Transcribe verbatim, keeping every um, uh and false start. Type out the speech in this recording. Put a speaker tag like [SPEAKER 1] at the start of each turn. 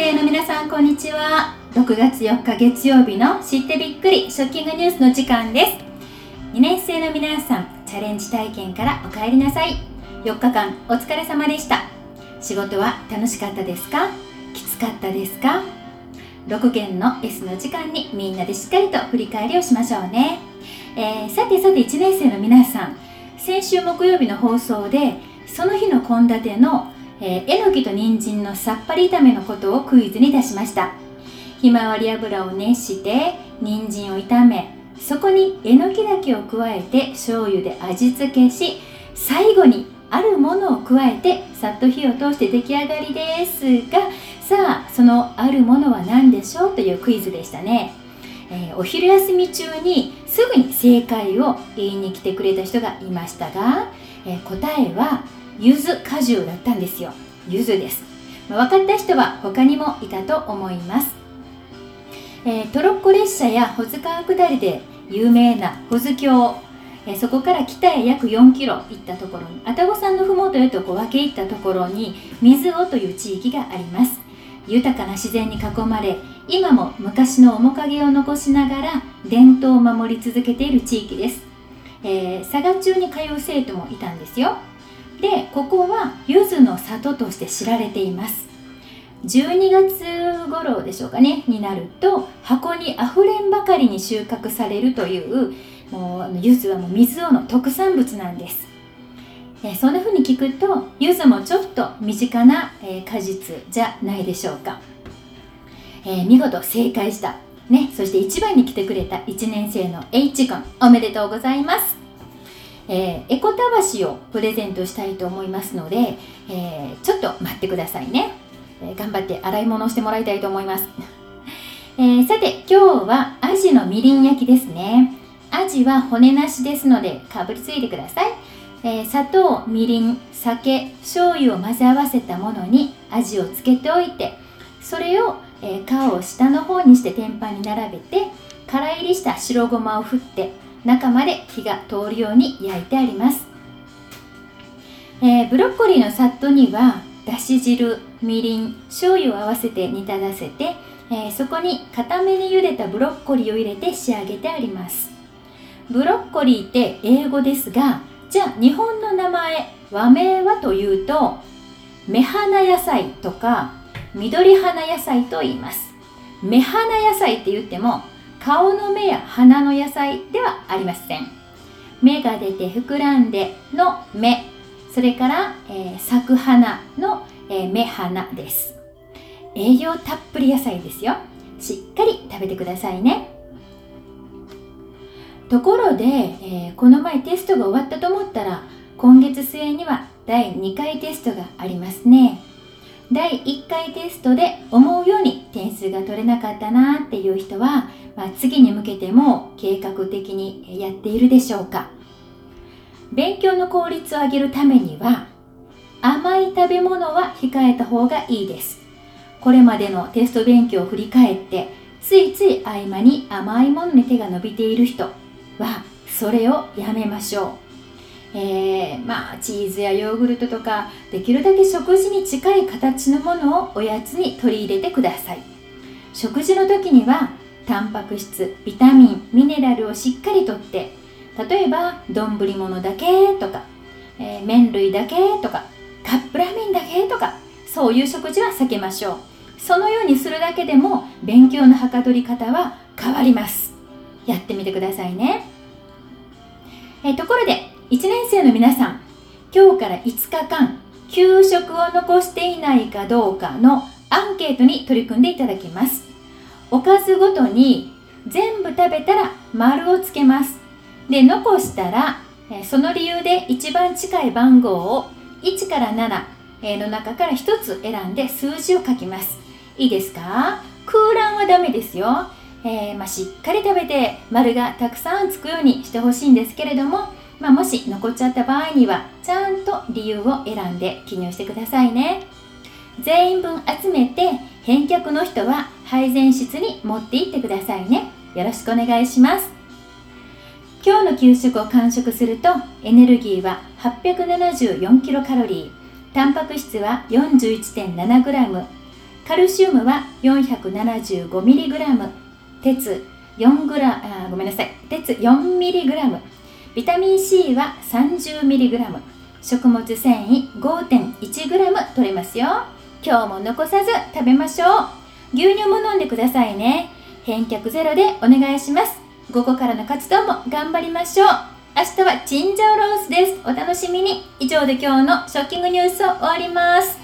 [SPEAKER 1] 生の皆さん、こんにちは。ろくがつよっか月曜日の知ってびっくりショッキングニュースの時間です。にねん生の皆さん、チャレンジ体験からお帰りなさい。よっかかんお疲れ様でした。仕事は楽しかったですか？きつかったですか？ろくげんの S の時間にみんなでしっかりと振り返りをしましょうね。えー、さてさていちねん生の皆さん、先週木曜日の放送でその日の献立のえー、えのきと人参のさっぱり炒めのことをクイズに出しました。ひまわり油を熱して人参を炒め、そこにえのきだけを加えて醤油で味付けし、最後にあるものを加えてさっと火を通して出来上がりですが、さあそのあるものは何でしょうというクイズでしたね。えー、お昼休み中にすぐに正解を言いに来てくれた人がいましたが、えー、答えは柚子果汁だったんですよ。柚子です。まあ、分かった人は他にもいたと思います。えー、トロッコ列車や保津川下りで有名な保津峡、えー、そこから北へ約よんキロ行ったところに、愛宕山のふもとへとこう分け入ったところに水尾という地域があります。豊かな自然に囲まれ、今も昔の面影を残しながら伝統を守り続けている地域です。えー、佐賀中に通う生徒もいたんですよ。で、ここは柚子の里として知られています。じゅうにがつ頃でしょうかね、になると箱にあふれんばかりに収穫されるという、もう柚子はもう水尾の特産物なんです。えそんな風に聞くと柚子もちょっと身近な、えー、果実じゃないでしょうか。えー、見事正解した、ね、そして一番に来てくれたいちねん生の H 君、おめでとうございます。えー、エコたわしをプレゼントしたいと思いますので、えー、ちょっと待ってくださいね。えー、頑張って洗い物をしてもらいたいと思います。えー、さて今日はアジのみりん焼きですね。アジは骨なしですのでかぶりついてください。えー、砂糖、みりん、酒、醤油を混ぜ合わせたものにアジをつけておいて、それを、えー、皮を下の方にして天板に並べて、から入りした白ごまを振って中まで火が通るように焼いてあります。えー、ブロッコリーのさっとにはだし汁、みりん、醤油を合わせて煮立たせて、えー、そこに固めに茹でたブロッコリーを入れて仕上げてあります。ブロッコリーって英語ですが、じゃあ日本の名前、和名はというと、目花野菜とか緑花野菜と言います。目花野菜って言っても顔の目や花の野菜ではありません。芽が出て膨らんでの芽、それから、えー、咲く花の、えー、目花です。栄養たっぷり野菜ですよ。しっかり食べてくださいね。ところで、えー、この前テストが終わったと思ったら、今月末にはだいにかいテストがありますね。だいいっかいテストで思うように点数が取れなかったなっていう人は、まあ、次に向けても計画的にやっているでしょうか。勉強の効率を上げるためには、甘い食べ物は控えた方がいいです。これまでのテスト勉強を振り返って、ついつい合間に甘いものに手が伸びている人は、それをやめましょう。えー、まあチーズやヨーグルトとか、できるだけ食事に近い形のものをおやつに取り入れてください。食事の時にはタンパク質、ビタミン、ミネラルをしっかりとって、例えば丼物だけとか、えー、麺類だけとか、カップラーメンだけとか、そういう食事は避けましょう。そのようにするだけでも勉強のはかどり方は変わります。やってみてくださいね。えー、ところでいちねん生の皆さん、今日からいつかかん給食を残していないかどうかのアンケートに取り組んでいただきます。おかずごとに全部食べたら丸をつけます。で、残したらその理由で一番近い番号をいちからななの中からひとつ選んで数字を書きます。いいですか？空欄はダメですよ。えーまあ、しっかり食べて丸がたくさんつくようにしてほしいんですけれども、まあ、もし残っちゃった場合にはちゃんと理由を選んで記入してくださいね。全員分集めて返却の人は配膳室に持って行ってくださいね。よろしくお願いします。今日の給食を完食するとエネルギーは はっぴゃくななじゅうよんキロカロリー、タンパク質は よんじゅういちてんななグラム、 カルシウムは よんひゃくななじゅうごミリグラム、 鉄よんグラあごめんなさい鉄 よんミリグラム、 ビタミン C は さんじゅうミリグラム、 食物繊維 ごてんいちグラム 取れますよ。今日も残さず食べましょう。牛乳も飲んでくださいね。返却ゼロでお願いします。午後からの活動も頑張りましょう。明日はチンジャオロースです。お楽しみに。以上で今日のショッキングニュースを終わります。